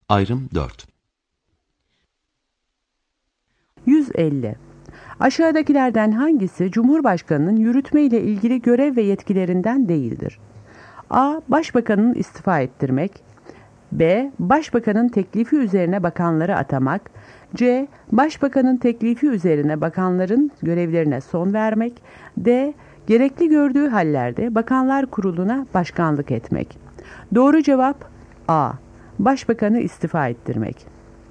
Ayrım 4. 150. Aşağıdakilerden hangisi Cumhurbaşkanının yürütme ile ilgili görev ve yetkilerinden değildir? A. Başbakanın istifa ettirmek. B. Başbakanın teklifi üzerine bakanları atamak. C. Başbakanın teklifi üzerine bakanların görevlerine son vermek. D. Gerekli gördüğü hallerde Bakanlar Kurulu'na başkanlık etmek. Doğru cevap A. Başbakanı istifa ettirmek.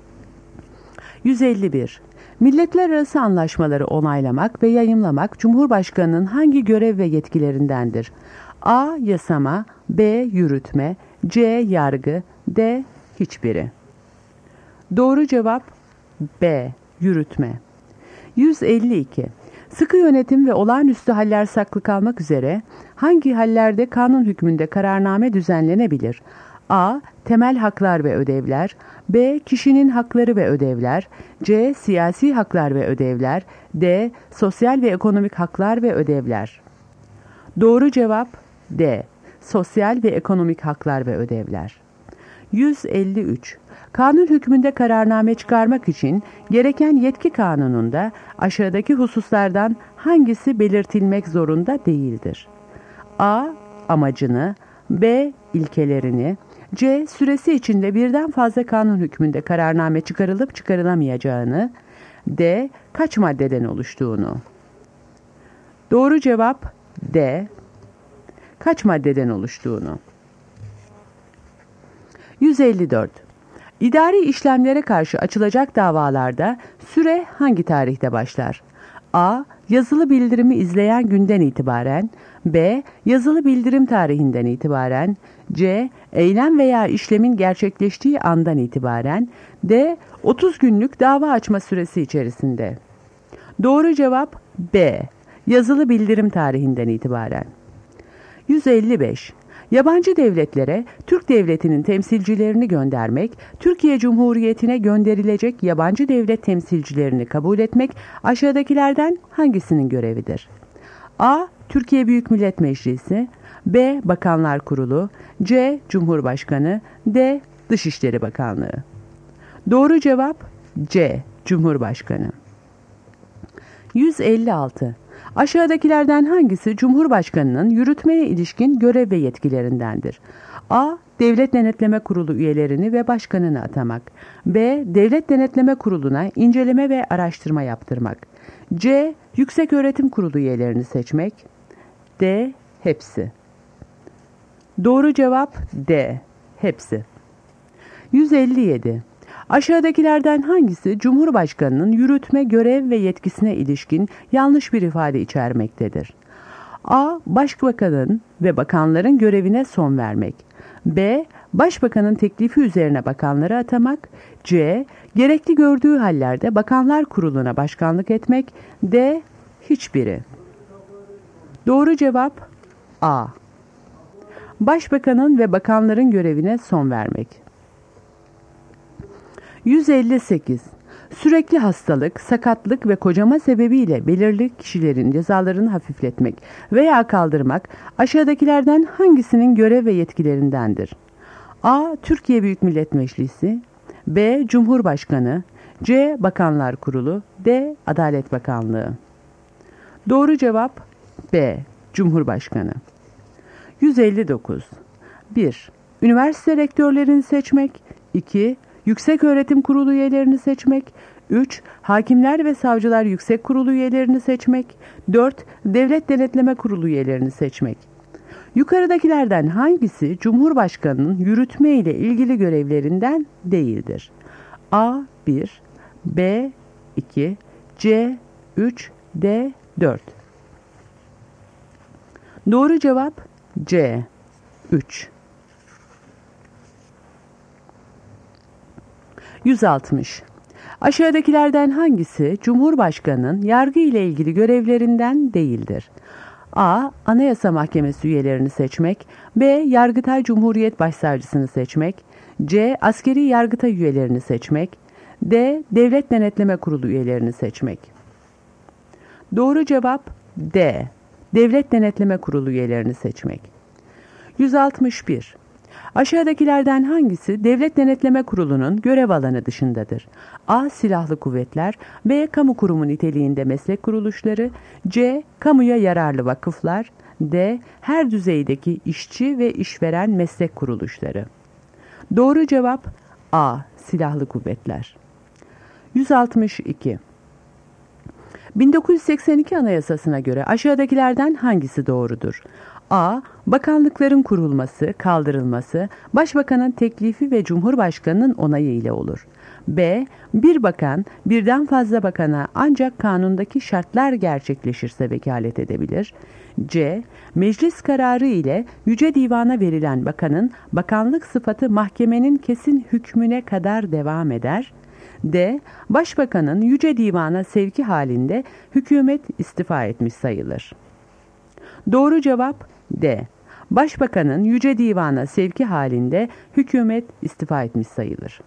151. Milletler arası anlaşmaları onaylamak ve yayımlamak Cumhurbaşkanının hangi görev ve yetkilerindendir? A. Yasama, B. Yürütme, C. Yargı, D. Hiçbiri. Doğru cevap B. Yürütme. 152. Sıkı yönetim ve olağanüstü haller saklı kalmak üzere hangi hallerde kanun hükmünde kararname düzenlenebilir? A. Temel haklar ve ödevler, B. Kişinin hakları ve ödevler, C. Siyasi haklar ve ödevler, D. Sosyal ve ekonomik haklar ve ödevler. Doğru cevap D. Sosyal ve ekonomik haklar ve ödevler. 153. Kanun hükmünde kararname çıkarmak için gereken yetki kanununda aşağıdaki hususlardan hangisi belirtilmek zorunda değildir? A. Amacını, B. İlkelerini, C. Süresi içinde birden fazla kanun hükmünde kararname çıkarılıp çıkarılamayacağını, D. Kaç maddeden oluştuğunu. Doğru cevap D. Kaç maddeden oluştuğunu. 154. İdari işlemlere karşı açılacak davalarda süre hangi tarihte başlar? A. Yazılı bildirimi izleyen günden itibaren, B. Yazılı bildirim tarihinden itibaren, C. Eylem veya işlemin gerçekleştiği andan itibaren, D. 30 günlük dava açma süresi içerisinde. Doğru cevap B. Yazılı bildirim tarihinden itibaren. 155. Yabancı devletlere Türk Devleti'nin temsilcilerini göndermek, Türkiye Cumhuriyeti'ne gönderilecek yabancı devlet temsilcilerini kabul etmek aşağıdakilerden hangisinin görevidir? A. Türkiye Büyük Millet Meclisi, B. Bakanlar Kurulu, C. Cumhurbaşkanı, D. Dışişleri Bakanlığı. Doğru cevap C. Cumhurbaşkanı. 156. Aşağıdakilerden hangisi Cumhurbaşkanının yürütmeye ilişkin görev ve yetkilerindendir? A. Devlet Denetleme Kurulu üyelerini ve başkanını atamak. B. Devlet Denetleme Kurulu'na inceleme ve araştırma yaptırmak. C. Yükseköğretim Kurulu üyelerini seçmek. D. Hepsi. Doğru cevap D. Hepsi. 157. Aşağıdakilerden hangisi Cumhurbaşkanının yürütme görev ve yetkisine ilişkin yanlış bir ifade içermektedir? A. Başbakanın ve bakanların görevine son vermek. B. Başbakanın teklifi üzerine bakanları atamak. C. Gerekli gördüğü hallerde Bakanlar Kurulu'na başkanlık etmek. D. Hiçbiri. Doğru cevap A. Başbakanın ve bakanların görevine son vermek. 158. Sürekli hastalık, sakatlık ve kocama sebebiyle belirli kişilerin cezalarını hafifletmek veya kaldırmak aşağıdakilerden hangisinin görev ve yetkilerindendir? A. Türkiye Büyük Millet Meclisi, B. Cumhurbaşkanı, C. Bakanlar Kurulu, D. Adalet Bakanlığı. Doğru cevap B. Cumhurbaşkanı. 159. 1. Üniversite rektörlerini seçmek. 2. Yükseköğretim Kurulu üyelerini seçmek. 3. Hakimler ve Savcılar Yüksek Kurulu üyelerini seçmek. 4. Devlet Denetleme Kurulu üyelerini seçmek. Yukarıdakilerden hangisi Cumhurbaşkanının yürütme ile ilgili görevlerinden değildir? A. 1, B. 2, C. 3, D. 4. Doğru cevap C. 3. 160. Aşağıdakilerden hangisi Cumhurbaşkanının yargı ile ilgili görevlerinden değildir? A. Anayasa Mahkemesi üyelerini seçmek, B. Yargıtay Cumhuriyet Başsavcısını seçmek, C. Askeri Yargıtay üyelerini seçmek, D. Devlet Denetleme Kurulu üyelerini seçmek. Doğru cevap D. Devlet Denetleme Kurulu üyelerini seçmek. 161. Aşağıdakilerden hangisi Devlet Denetleme Kurulu'nun görev alanı dışındadır? A. Silahlı kuvvetler, B. Kamu kurumu niteliğinde meslek kuruluşları, C. Kamuya yararlı vakıflar, D. Her düzeydeki işçi ve işveren meslek kuruluşları. Doğru cevap A. Silahlı kuvvetler. 162. 1982 Anayasası'na göre aşağıdakilerden hangisi doğrudur? A. Bakanlıkların kurulması, kaldırılması, Başbakanın teklifi ve Cumhurbaşkanı'nın onayı ile olur. B. Bir bakan, birden fazla bakana ancak kanundaki şartlar gerçekleşirse vekalet edebilir. C. Meclis kararı ile Yüce Divan'a verilen bakanın bakanlık sıfatı mahkemenin kesin hükmüne kadar devam eder. D. Başbakanın Yüce Divan'a sevki halinde hükümet istifa etmiş sayılır. Doğru cevap D. Başbakanın Yüce Divan'a sevki halinde hükümet istifa etmiş sayılır.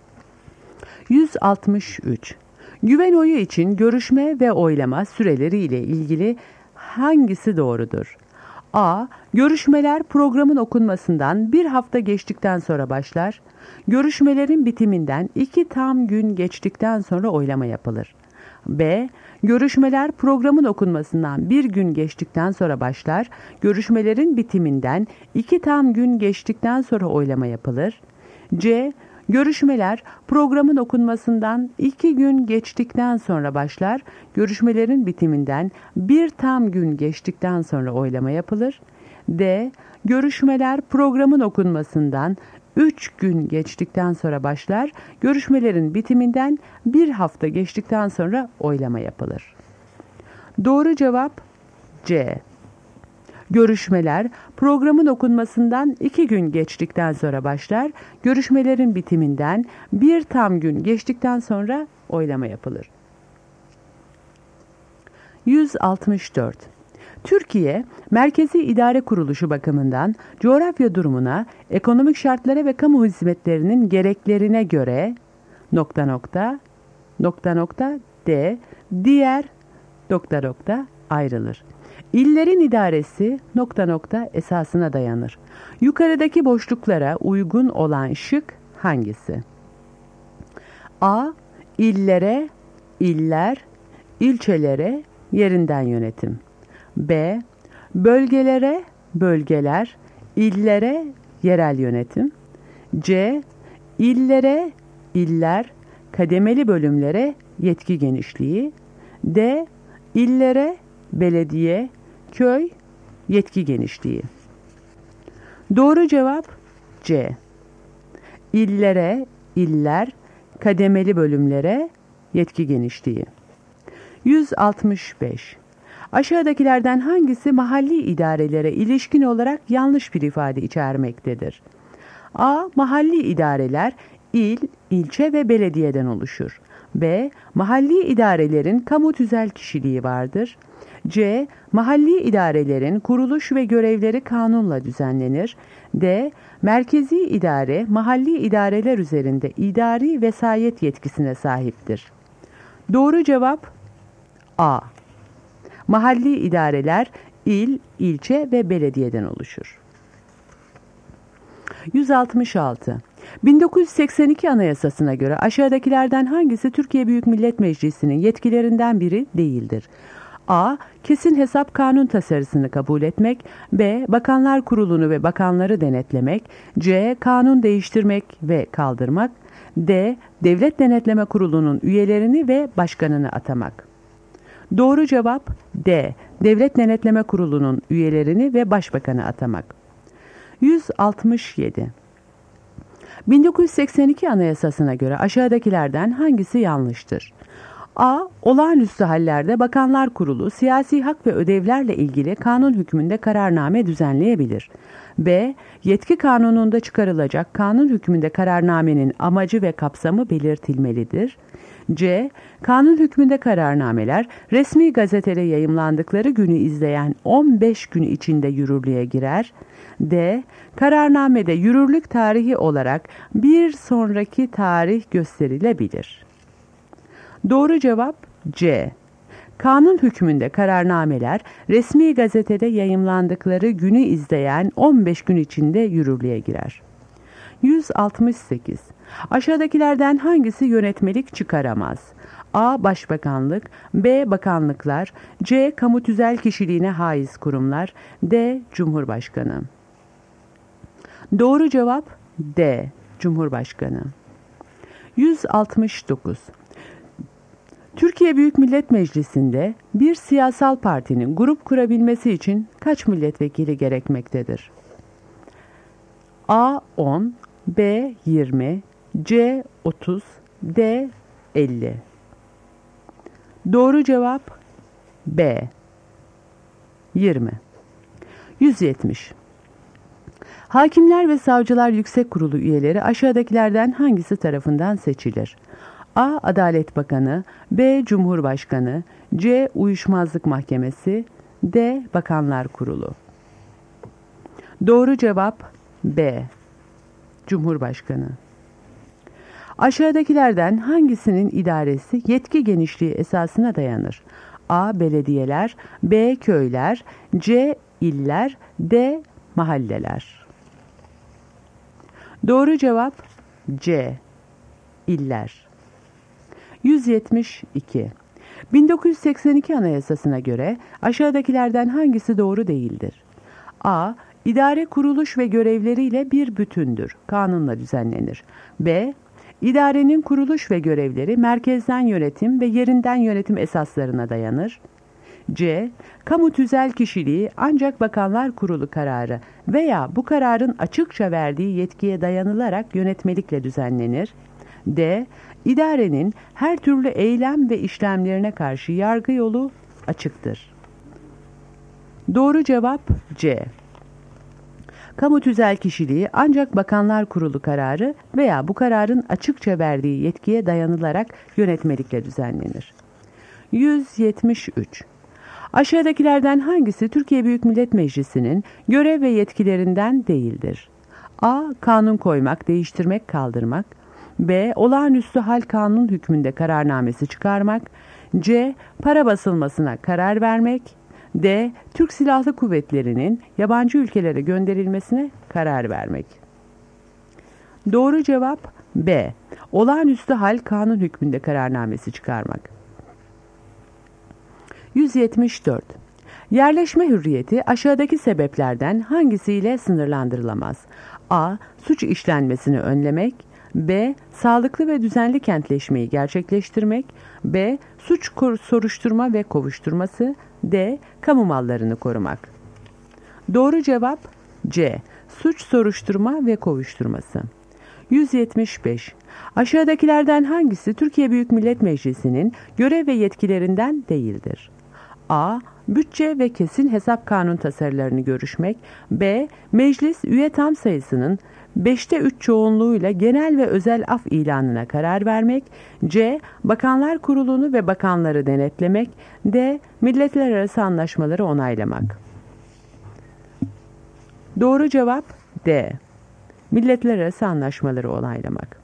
163. Güven oyu için görüşme ve oylama süreleri ile ilgili hangisi doğrudur? A. Görüşmeler programın okunmasından bir hafta geçtikten sonra başlar. Görüşmelerin bitiminden 2 tam gün geçtikten sonra oylama yapılır. B. Görüşmeler programın okunmasından bir gün geçtikten sonra başlar. Görüşmelerin bitiminden 2 tam gün geçtikten sonra oylama yapılır. C. Görüşmeler programın okunmasından 2 gün geçtikten sonra başlar. Görüşmelerin bitiminden bir tam gün geçtikten sonra oylama yapılır. D. Görüşmeler programın okunmasından 3 gün geçtikten sonra başlar. Görüşmelerin bitiminden bir hafta geçtikten sonra oylama yapılır. Doğru cevap C. Görüşmeler programın okunmasından 2 gün geçtikten sonra başlar. Görüşmelerin bitiminden bir tam gün geçtikten sonra oylama yapılır. 164. Türkiye, Merkezi İdare Kuruluşu bakımından coğrafya durumuna, ekonomik şartlara ve kamu hizmetlerinin gereklerine göre D diğer ayrılır. İllerin idaresi esasına dayanır. Yukarıdaki boşluklara uygun olan şık hangisi? A. İllere, iller, ilçelere, yerinden yönetim. B. Bölgelere, bölgeler, illere, yerel yönetim. C. İllere, iller, kademeli bölümlere, yetki genişliği. D. İllere, belediye, köy, yetki genişliği. Doğru cevap C. İllere, iller, kademeli bölümlere, yetki genişliği. 165. Aşağıdakilerden hangisi mahalli idarelere ilişkin olarak yanlış bir ifade içermektedir? A. Mahalli idareler il, ilçe ve belediyeden oluşur. B. Mahalli idarelerin kamu tüzel kişiliği vardır. C. Mahalli idarelerin kuruluş ve görevleri kanunla düzenlenir. D. Merkezi idare, mahalli idareler üzerinde idari vesayet yetkisine sahiptir. Doğru cevap A. Mahalli idareler il, ilçe ve belediyeden oluşur. 166. 1982 Anayasası'na göre aşağıdakilerden hangisi Türkiye Büyük Millet Meclisi'nin yetkilerinden biri değildir? A. Kesin hesap kanun tasarısını kabul etmek. B. Bakanlar Kurulu'nu ve bakanları denetlemek. C. Kanun değiştirmek ve kaldırmak. D. Devlet Denetleme Kurulu'nun üyelerini ve başkanını atamak. Doğru cevap D. Devlet Denetleme Kurulu'nun üyelerini ve başbakanı atamak. 167. 1982 Anayasası'na göre aşağıdakilerden hangisi yanlıştır? A. Olağanüstü hallerde Bakanlar Kurulu siyasi hak ve ödevlerle ilgili kanun hükmünde kararname düzenleyebilir. B. Yetki kanununda çıkarılacak kanun hükmünde kararnamenin amacı ve kapsamı belirtilmelidir. C. Kanun hükmünde kararnameler resmi gazetede yayımlandıkları günü izleyen 15 gün içinde yürürlüğe girer. D. Kararnamede yürürlük tarihi olarak bir sonraki tarih gösterilebilir. Doğru cevap C. Kanun hükmünde kararnameler resmi gazetede yayımlandıkları günü izleyen 15 gün içinde yürürlüğe girer. 168. Aşağıdakilerden hangisi yönetmelik çıkaramaz? A. Başbakanlık, B. Bakanlıklar, C. Kamu tüzel kişiliğine haiz kurumlar, D. Cumhurbaşkanı. Doğru cevap D. Cumhurbaşkanı. 169. Türkiye Büyük Millet Meclisi'nde bir siyasal partinin grup kurabilmesi için kaç milletvekili gerekmektedir? A. 10, B. 20, C. 30, D. 50. Doğru cevap B. 20. 170. Hakimler ve Savcılar Yüksek Kurulu üyeleri aşağıdakilerden hangisi tarafından seçilir? A. Adalet Bakanı, B. Cumhurbaşkanı, C. Uyuşmazlık Mahkemesi, D. Bakanlar Kurulu. Doğru cevap B. Cumhurbaşkanı. Aşağıdakilerden hangisinin idaresi yetki genişliği esasına dayanır? A. Belediyeler, B. Köyler, C. İller, D. Mahalleler. Doğru cevap C. İller. 172. 1982 Anayasası'na göre aşağıdakilerden hangisi doğru değildir? A. İdare kuruluş ve görevleriyle bir bütündür. Kanunla düzenlenir. B. İdarenin kuruluş ve görevleri merkezden yönetim ve yerinden yönetim esaslarına dayanır. C. Kamu tüzel kişiliği ancak Bakanlar Kurulu kararı veya bu kararın açıkça verdiği yetkiye dayanılarak yönetmelikle düzenlenir. D. İdarenin her türlü eylem ve işlemlerine karşı yargı yolu açıktır. Doğru cevap C. Kamu tüzel kişiliği ancak Bakanlar Kurulu kararı veya bu kararın açıkça verdiği yetkiye dayanılarak yönetmelikle düzenlenir. 173. Aşağıdakilerden hangisi Türkiye Büyük Millet Meclisi'nin görev ve yetkilerinden değildir? A. Kanun koymak, değiştirmek, kaldırmak. B. Olağanüstü hal kanun hükmünde kararnamesi çıkarmak. C. Para basılmasına karar vermek. D. Türk Silahlı Kuvvetleri'nin yabancı ülkelere gönderilmesine karar vermek. Doğru cevap B. Olağanüstü hal kanun hükmünde kararnamesi çıkarmak. 174. Yerleşme hürriyeti aşağıdaki sebeplerden hangisiyle sınırlandırılamaz? A. Suç işlenmesini önlemek. B. Sağlıklı ve düzenli kentleşmeyi gerçekleştirmek. B. Suç soruşturma ve kovuşturması. D. Kamu mallarını korumak. Doğru cevap C. Suç soruşturma ve kovuşturması. 175. Aşağıdakilerden hangisi Türkiye Büyük Millet Meclisi'nin görev ve yetkilerinden değildir? A. Bütçe ve kesin hesap kanun tasarılarını görüşmek. B. Meclis üye tam sayısının 5'te 3 çoğunluğuyla genel ve özel af ilanına karar vermek. C. Bakanlar Kurulu'nu ve bakanları denetlemek. D. Milletler arası anlaşmaları onaylamak. Doğru cevap D. Milletler arası anlaşmaları onaylamak.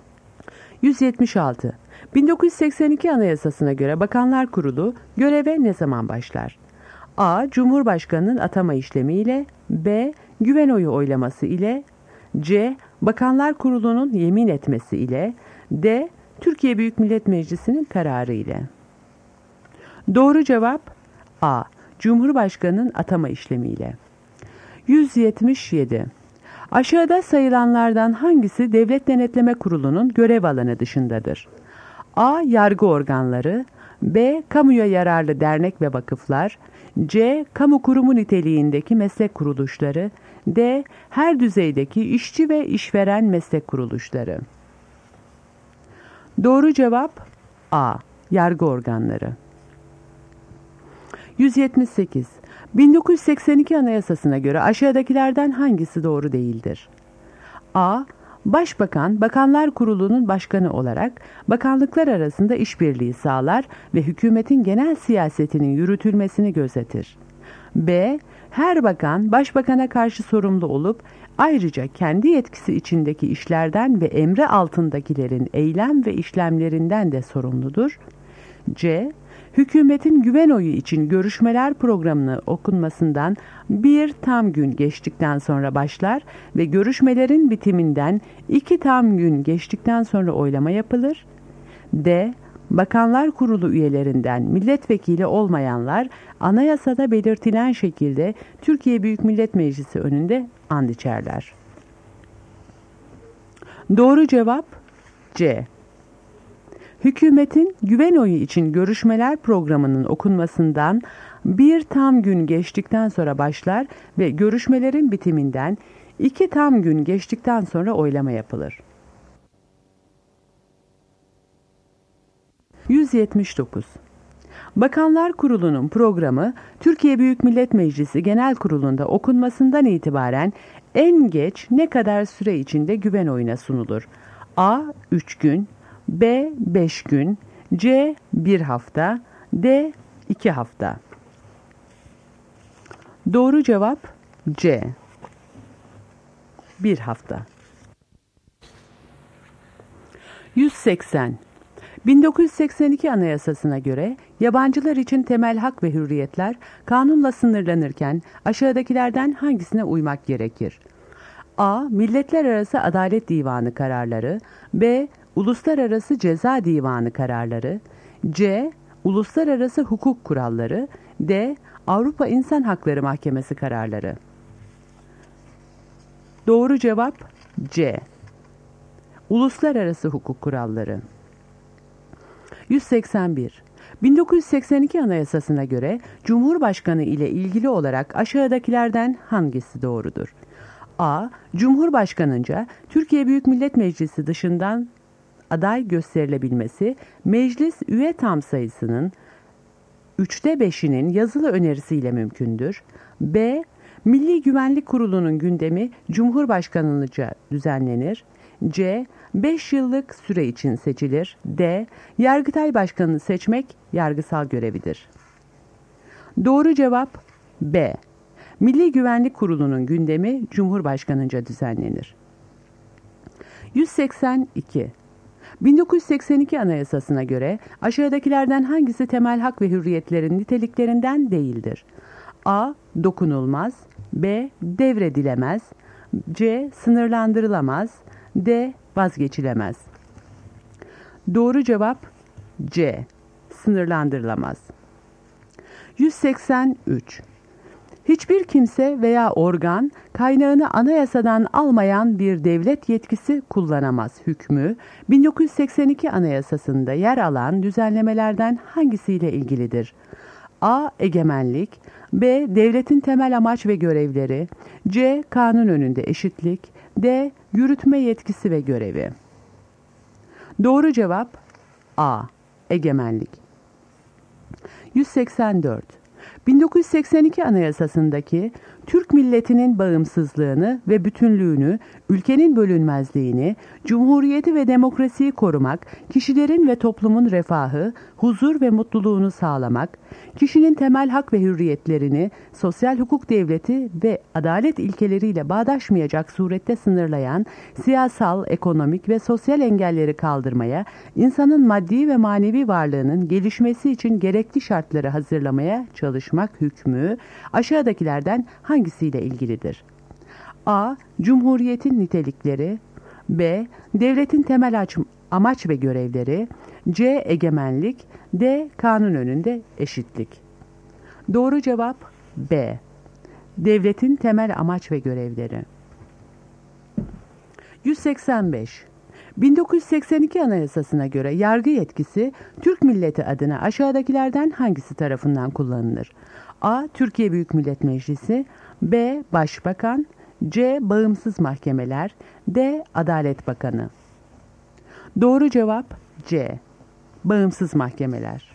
176. 1982 Anayasası'na göre Bakanlar Kurulu göreve ne zaman başlar? A. Cumhurbaşkanının atama işlemiyle. B. Güven oyu oylaması ile. C. Bakanlar Kurulu'nun yemin etmesi ile. D. Türkiye Büyük Millet Meclisi'nin kararı ile. Doğru cevap A. Cumhurbaşkanının atama işlemiyle. 177. Aşağıda sayılanlardan hangisi Devlet Denetleme Kurulu'nun görev alanı dışındadır? A. Yargı organları. B. Kamuya yararlı dernek ve vakıflar. C. Kamu kurumu niteliğindeki meslek kuruluşları. D. Her düzeydeki işçi ve işveren meslek kuruluşları. Doğru cevap A. Yargı organları. 178. 1982 Anayasası'na göre aşağıdakilerden hangisi doğru değildir? A. Başbakan, Bakanlar Kurulu'nun başkanı olarak bakanlıklar arasında işbirliği sağlar ve hükümetin genel siyasetinin yürütülmesini gözetir. B. Her bakan, başbakana karşı sorumlu olup ayrıca kendi yetkisi içindeki işlerden ve emri altındakilerin eylem ve işlemlerinden de sorumludur. C. Hükümetin güven oyu için görüşmeler programını okunmasından bir tam gün geçtikten sonra başlar ve görüşmelerin bitiminden 2 tam gün geçtikten sonra oylama yapılır. D. Bakanlar Kurulu üyelerinden milletvekili olmayanlar anayasada belirtilen şekilde Türkiye Büyük Millet Meclisi önünde and içerler. Doğru cevap C. Hükümetin güven oyu için görüşmeler programının okunmasından bir tam gün geçtikten sonra başlar ve görüşmelerin bitiminden 2 tam gün geçtikten sonra oylama yapılır. 179. Bakanlar Kurulu'nun programı Türkiye Büyük Millet Meclisi Genel Kurulu'nda okunmasından itibaren en geç ne kadar süre içinde güven oyuna sunulur? A. 3 gün, B. 5 gün, C. 1 hafta, D. 2 hafta. Doğru cevap C. 1 hafta. 180. 1982 Anayasası'na göre yabancılar için temel hak ve hürriyetler kanunla sınırlanırken aşağıdakilerden hangisine uymak gerekir? A. Milletler Arası Adalet Divanı kararları, B. Uluslararası Ceza Divanı kararları, C. Uluslararası hukuk kuralları, D. Avrupa İnsan Hakları Mahkemesi kararları. Doğru cevap C. Uluslararası hukuk kuralları. 181. 1982 Anayasası'na göre Cumhurbaşkanı ile ilgili olarak aşağıdakilerden hangisi doğrudur? A. Cumhurbaşkanınca Türkiye Büyük Millet Meclisi dışından aday gösterilebilmesi, meclis üye tam sayısının 3'te 5'inin yazılı önerisiyle mümkündür. B. Milli Güvenlik Kurulu'nun gündemi Cumhurbaşkanlığınca düzenlenir. C. 5 yıllık süre için seçilir. D. Yargıtay Başkanı'nı seçmek yargısal görevidir. Doğru cevap B. Milli Güvenlik Kurulu'nun gündemi Cumhurbaşkanı'nca düzenlenir. 182. 1982 Anayasası'na göre aşağıdakilerden hangisi temel hak ve hürriyetlerin niteliklerinden değildir? A. Dokunulmaz, B. Devredilemez, C. Sınırlandırılamaz, D. Vazgeçilemez. Doğru cevap C. Sınırlandırılamaz. 183. Hiçbir kimse veya organ kaynağını anayasadan almayan bir devlet yetkisi kullanamaz hükmü 1982 Anayasası'nda yer alan düzenlemelerden hangisiyle ilgilidir? A. Egemenlik, B. Devletin temel amaç ve görevleri, C. Kanun önünde eşitlik, D. Yürütme yetkisi ve görevi. Doğru cevap A. Egemenlik. 184. 1982 Anayasası'ndaki Türk milletinin bağımsızlığını ve bütünlüğünü, ülkenin bölünmezliğini, cumhuriyeti ve demokrasiyi korumak, kişilerin ve toplumun refahı, huzur ve mutluluğunu sağlamak, kişinin temel hak ve hürriyetlerini, sosyal hukuk devleti ve adalet ilkeleriyle bağdaşmayacak surette sınırlayan siyasal, ekonomik ve sosyal engelleri kaldırmaya, insanın maddi ve manevi varlığının gelişmesi için gerekli şartları hazırlamaya çalışmak hükmü aşağıdakilerden hangisiyle ilgilidir? A. Cumhuriyetin nitelikleri, B. Devletin temel amaç ve görevleri, C. Egemenlik, D. Kanun önünde eşitlik. Doğru cevap B. Devletin temel amaç ve görevleri. 185. 1982 Anayasası'na göre yargı yetkisi Türk milleti adına aşağıdakilerden hangisi tarafından kullanılır? A. Türkiye Büyük Millet Meclisi, B. Başbakan, C. Bağımsız mahkemeler, D. Adalet Bakanı. Doğru cevap C. Bağımsız mahkemeler.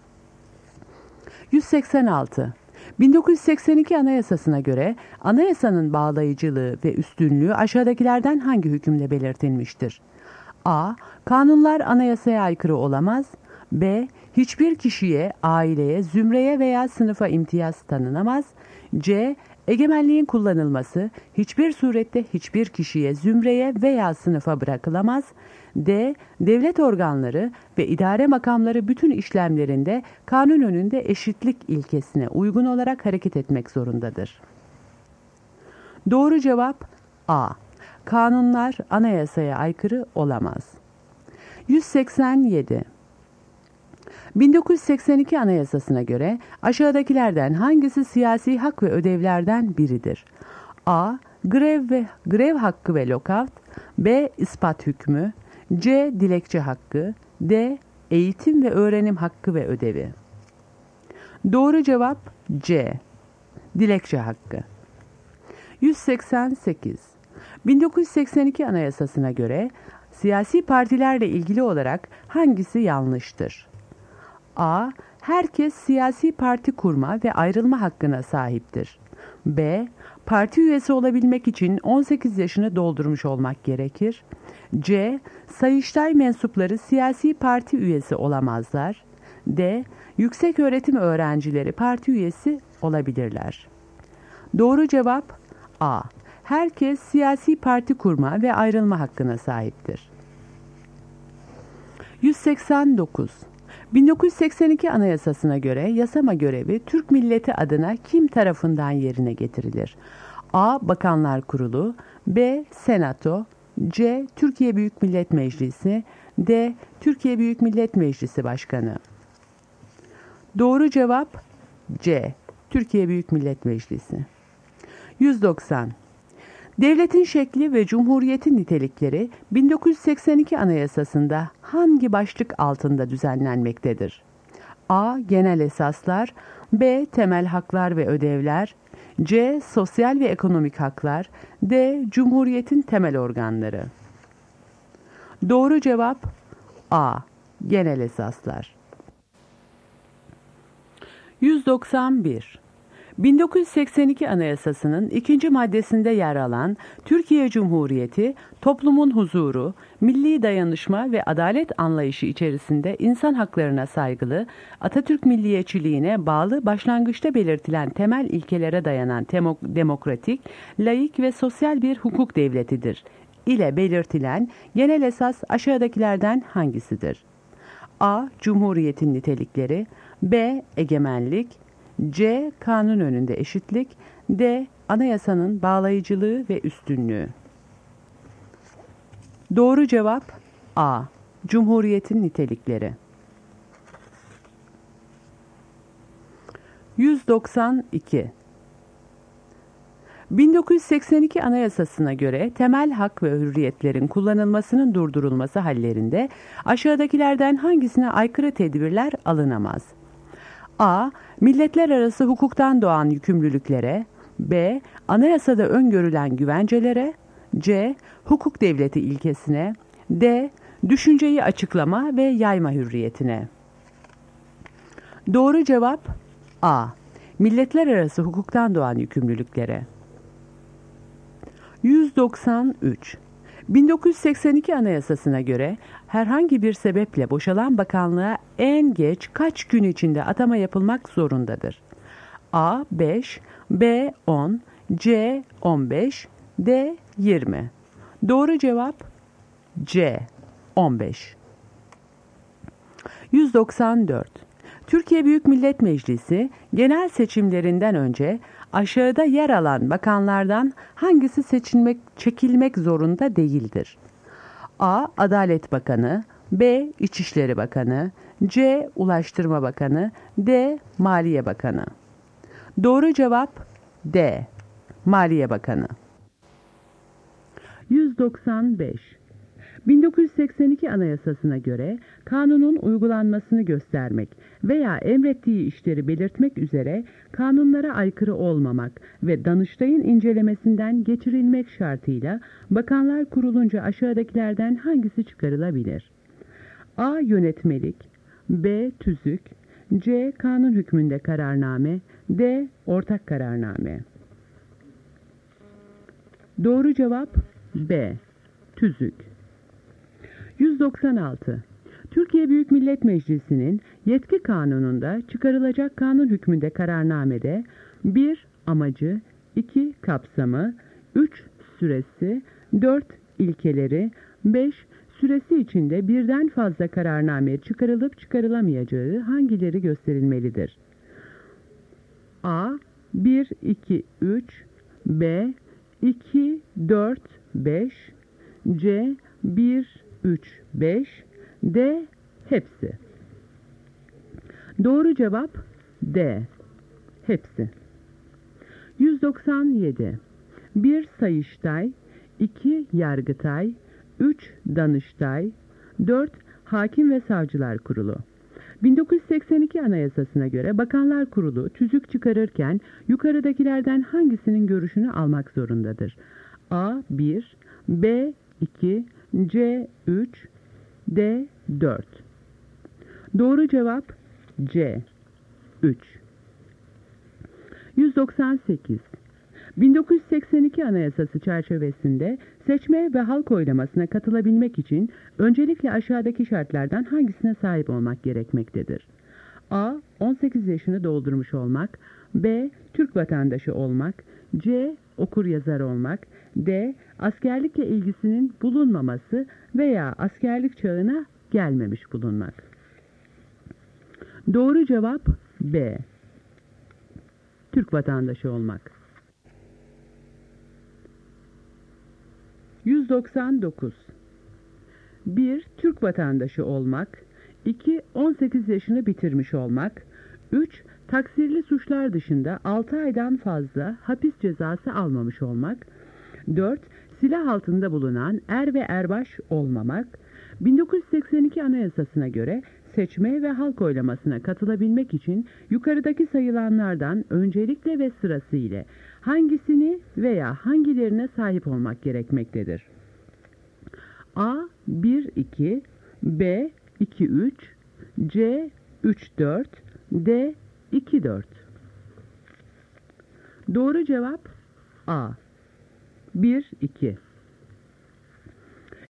186. 1982 Anayasası'na göre anayasanın bağlayıcılığı ve üstünlüğü aşağıdakilerden hangi hükümle belirtilmiştir? A. Kanunlar anayasaya aykırı olamaz. B. Hiçbir kişiye, aileye, zümreye veya sınıfa imtiyaz tanınamaz. C. Egemenliğin kullanılması hiçbir surette hiçbir kişiye, zümreye veya sınıfa bırakılamaz. D. Devlet organları ve idare makamları bütün işlemlerinde kanun önünde eşitlik ilkesine uygun olarak hareket etmek zorundadır. Doğru cevap A. Kanunlar anayasaya aykırı olamaz. 187. 1982 Anayasası'na göre aşağıdakilerden hangisi siyasi hak ve ödevlerden biridir? A. Grev hakkı ve lokavt. B. İspat hükmü. C. Dilekçe hakkı. D. Eğitim ve öğrenim hakkı ve ödevi. Doğru cevap C. Dilekçe hakkı. 188. 1982 Anayasası'na göre siyasi partilerle ilgili olarak hangisi yanlıştır? A. Herkes siyasi parti kurma ve ayrılma hakkına sahiptir. B. Parti üyesi olabilmek için 18 yaşını doldurmuş olmak gerekir. C. Sayıştay mensupları siyasi parti üyesi olamazlar. D. Yükseköğretim öğrencileri parti üyesi olabilirler. Doğru cevap A. Herkes siyasi parti kurma ve ayrılma hakkına sahiptir. 189. 1982 Anayasası'na göre yasama görevi Türk milleti adına kim tarafından yerine getirilir? A. Bakanlar Kurulu. B. Senato. C. Türkiye Büyük Millet Meclisi. D. Türkiye Büyük Millet Meclisi Başkanı. Doğru cevap C. Türkiye Büyük Millet Meclisi. 190. Devletin şekli ve cumhuriyetin nitelikleri 1982 Anayasası'nda hangi başlık altında düzenlenmektedir? A. Genel esaslar. B. Temel haklar ve ödevler. C. Sosyal ve ekonomik haklar. D. Cumhuriyetin temel organları. Doğru cevap A. Genel esaslar. 191. 1982 Anayasası'nın 2. maddesinde yer alan Türkiye Cumhuriyeti, toplumun huzuru, milli dayanışma ve adalet anlayışı içerisinde insan haklarına saygılı, Atatürk milliyetçiliğine bağlı başlangıçta belirtilen temel ilkelere dayanan demokratik, laik ve sosyal bir hukuk devletidir ile belirtilen genel esas aşağıdakilerden hangisidir? A. Cumhuriyetin nitelikleri. B. Egemenlik. C. Kanun önünde eşitlik. D. Anayasanın bağlayıcılığı ve üstünlüğü. Doğru cevap A. Cumhuriyetin nitelikleri. 192. 1982 Anayasası'na göre temel hak ve hürriyetlerin kullanılmasının durdurulması hallerinde aşağıdakilerden hangisine aykırı tedbirler alınamaz? A. Milletler arası hukuktan doğan yükümlülüklere. B. Anayasada öngörülen güvencelere. C. Hukuk devleti ilkesine. D. Düşünceyi açıklama ve yayma hürriyetine. Doğru cevap A. Milletler arası hukuktan doğan yükümlülüklere. 193. 1982 Anayasası'na göre herhangi bir sebeple boşalan bakanlığa en geç kaç gün içinde atama yapılmak zorundadır? A. 5, B. 10, C. 15, D. 20. Doğru cevap C. 15. 194. Türkiye Büyük Millet Meclisi genel seçimlerinden önce aşağıda yer alan bakanlardan hangisi çekilmek zorunda değildir? A. Adalet Bakanı. B. İçişleri Bakanı. C. Ulaştırma Bakanı. D. Maliye Bakanı. Doğru cevap D. Maliye Bakanı. 195. 1982 Anayasası'na göre kanunun uygulanmasını göstermek veya emrettiği işleri belirtmek üzere kanunlara aykırı olmamak ve Danıştay'ın incelemesinden geçirilmek şartıyla bakanlar kurulunca aşağıdakilerden hangisi çıkarılabilir? A. Yönetmelik. B. Tüzük. C. Kanun hükmünde kararname. D. Ortak kararname. Doğru cevap B. Tüzük. 196. Türkiye Büyük Millet Meclisi'nin yetki kanununda çıkarılacak kanun hükmünde kararnamede 1. Amacı, 2 kapsamı, 3 süresi, 4 ilkeleri, 5 süresi içinde birden fazla kararname çıkarılıp çıkarılamayacağı hangileri gösterilmelidir? A 1, 2, 3, B 2, 4, 5, C 1, 3, 5, D hepsi. Doğru cevap D. Hepsi. 197. 1 Sayıştay, 2 Yargıtay, 3 Danıştay, 4 Hakim ve Savcılar Kurulu. 1982 Anayasasına göre Bakanlar Kurulu tüzük çıkarırken yukarıdakilerden hangisinin görüşünü almak zorundadır? A 1, B 2, C 3, D 4. Doğru cevap C 3. 198. 1982 Anayasası çerçevesinde seçme ve halk oylamasına katılabilmek için öncelikle aşağıdaki şartlardan hangisine sahip olmak gerekmektedir? A. 18 yaşını doldurmuş olmak, B. Türk vatandaşı olmak, C. Okuryazar olmak, D. Askerlikle ilgisinin bulunmaması veya askerlik çağına gelmemiş bulunmak. Doğru cevap B. Türk vatandaşı olmak. 199. 1. Türk vatandaşı olmak, 2. 18 yaşını bitirmiş olmak, 3. Taksirli suçlar dışında 6 aydan fazla hapis cezası almamış olmak, 4. Silah altında bulunan er ve erbaş olmamak, 1982 Anayasasına göre seçme ve halk oylamasına katılabilmek için yukarıdaki sayılanlardan öncelikle ve sırasıyla hangisini veya hangilerine sahip olmak gerekmektedir? A 1 2, B 2 3, C 3 4, D 2 4. Doğru cevap A 1 2.